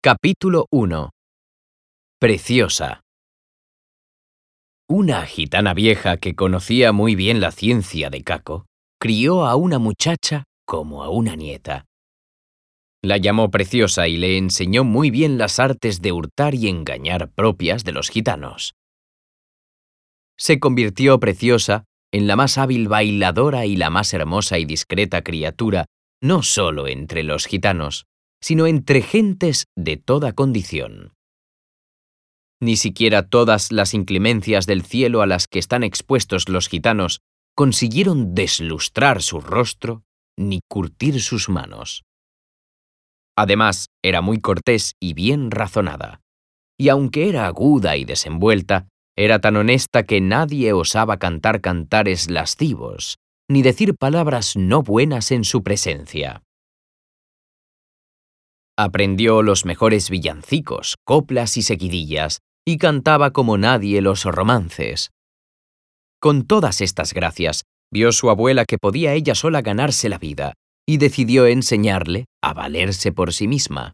Capítulo 1. Preciosa. Una gitana vieja que conocía muy bien la ciencia de Caco, crió a una muchacha como a una nieta. La llamó Preciosa y le enseñó muy bien las artes de hurtar y engañar propias de los gitanos. Se convirtió Preciosa en la más hábil bailadora y la más hermosa y discreta criatura, no solo entre los gitanos, sino entre gentes de toda condición. Ni siquiera todas las inclemencias del cielo a las que están expuestos los gitanos consiguieron deslustrar su rostro ni curtir sus manos. Además, era muy cortés y bien razonada, y aunque era aguda y desenvuelta, era tan honesta que nadie osaba cantar cantares lascivos, ni decir palabras no buenas en su presencia. Aprendió los mejores villancicos, coplas y seguidillas, y cantaba como nadie los romances. Con todas estas gracias, vio su abuela que podía ella sola ganarse la vida, y decidió enseñarle a valerse por sí misma.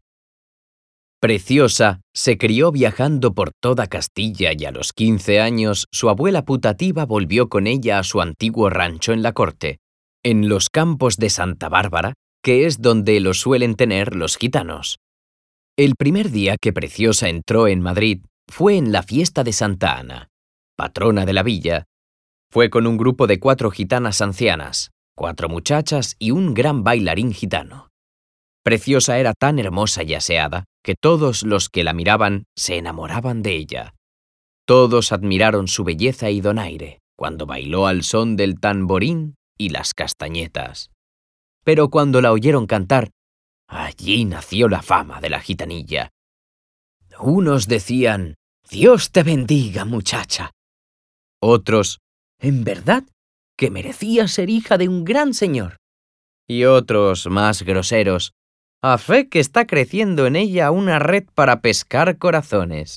Preciosa se crió viajando por toda Castilla y a los 15 años su abuela putativa volvió con ella a su antiguo rancho en la corte, en los campos de Santa Bárbara, que es donde lo suelen tener los gitanos. El primer día que Preciosa entró en Madrid fue en la fiesta de Santa Ana, patrona de la villa. Fue con un grupo de 4 gitanas ancianas, 4 muchachas y un gran bailarín gitano. Preciosa era tan hermosa y aseada que todos los que la miraban se enamoraban de ella. Todos admiraron su belleza y donaire cuando bailó al son del tamborín y las castañetas. Pero cuando la oyeron cantar, allí nació la fama de la gitanilla. Unos decían: «Dios te bendiga, muchacha». Otros: «En verdad que merecía ser hija de un gran señor». Y otros, más groseros: «A fe que está creciendo en ella una red para pescar corazones».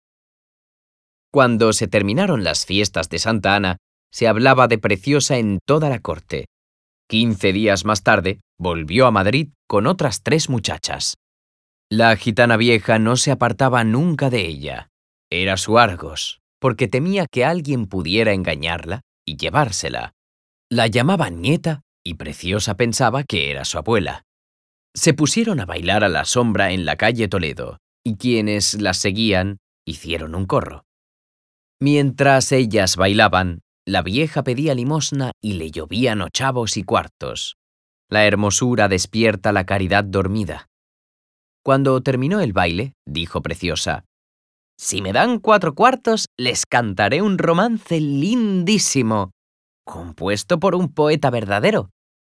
Cuando se terminaron las fiestas de Santa Ana, se hablaba de Preciosa en toda la corte. 15 días más tarde, volvió a Madrid con otras 3 muchachas. La gitana vieja no se apartaba nunca de ella. Era su Argos, porque temía que alguien pudiera engañarla y llevársela. La llamaban nieta y Preciosa pensaba que era su abuela. Se pusieron a bailar a la sombra en la calle Toledo, y quienes las seguían hicieron un corro. Mientras ellas bailaban, la vieja pedía limosna y le llovían ochavos y cuartos. La hermosura despierta la caridad dormida. Cuando terminó el baile, dijo Preciosa: «Si me dan 4 cuartos, les cantaré un romance lindísimo, compuesto por un poeta verdadero».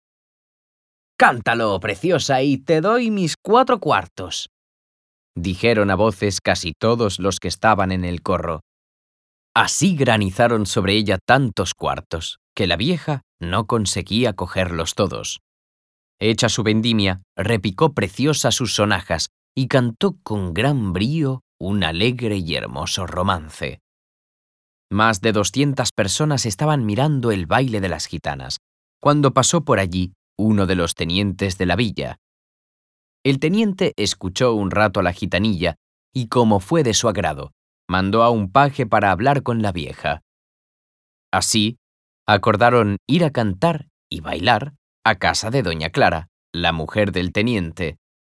«Cántalo, Preciosa, y te doy mis 4 cuartos», dijeron a voces casi todos los que estaban en el corro. Así granizaron sobre ella tantos cuartos, que la vieja no conseguía cogerlos todos. Hecha su vendimia, repicó Preciosa sus sonajas y cantó con gran brío un alegre y hermoso romance. Más de 200 personas estaban mirando el baile de las gitanas, cuando pasó por allí uno de los tenientes de la villa. El teniente escuchó un rato a la gitanilla y, como fue de su agrado, mandó a un paje para hablar con la vieja. Así, acordaron ir a cantar y bailar a casa de doña Clara, la mujer del teniente.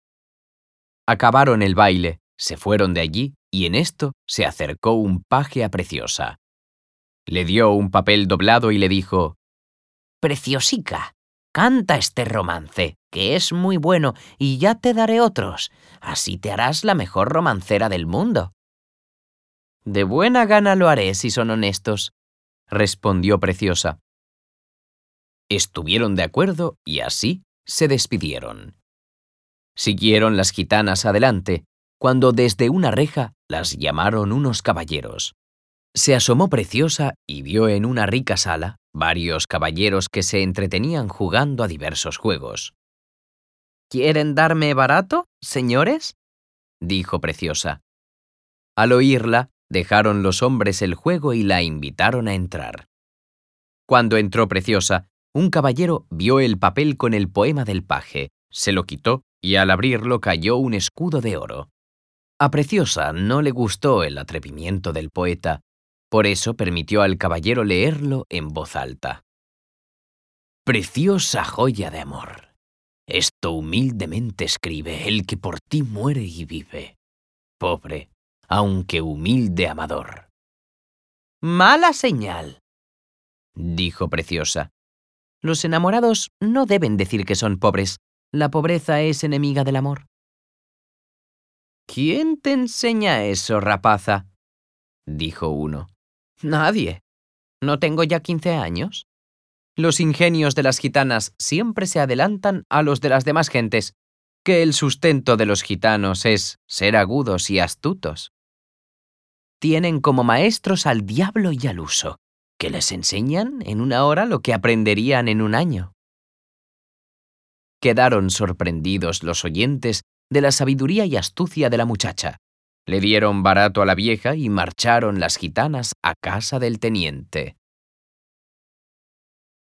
Acabaron el baile, se fueron de allí y en esto se acercó un paje a Preciosa. Le dio un papel doblado y le dijo: «Preciosica, canta este romance, que es muy bueno, y ya te daré otros. Así te harás la mejor romancera del mundo». «De buena gana lo haré si son honestos», respondió Preciosa. Estuvieron de acuerdo y así se despidieron. Siguieron las gitanas adelante, cuando desde una reja las llamaron unos caballeros. Se asomó Preciosa y vio en una rica sala varios caballeros que se entretenían jugando a diversos juegos. «¿Quieren darme barato, señores?», dijo Preciosa. Al oírla, dejaron los hombres el juego y la invitaron a entrar. Cuando entró Preciosa, un caballero vio el papel con el poema del paje, se lo quitó y al abrirlo cayó un escudo de oro. A Preciosa no le gustó el atrevimiento del poeta, por eso permitió al caballero leerlo en voz alta. Preciosa joya de amor. Esto humildemente escribe el que por ti muere y vive. Pobre, aunque humilde amador. Mala señal, dijo Preciosa. Los enamorados no deben decir que son pobres. La pobreza es enemiga del amor. ¿Quién te enseña eso, rapaza? Dijo uno. Nadie. ¿No tengo ya 15 años? Los ingenios de las gitanas siempre se adelantan a los de las demás gentes, que el sustento de los gitanos es ser agudos y astutos. Tienen como maestros al diablo y al uso, que les enseñan en una hora lo que aprenderían en un año. Quedaron sorprendidos los oyentes de la sabiduría y astucia de la muchacha. Le dieron barato a la vieja y marcharon las gitanas a casa del teniente.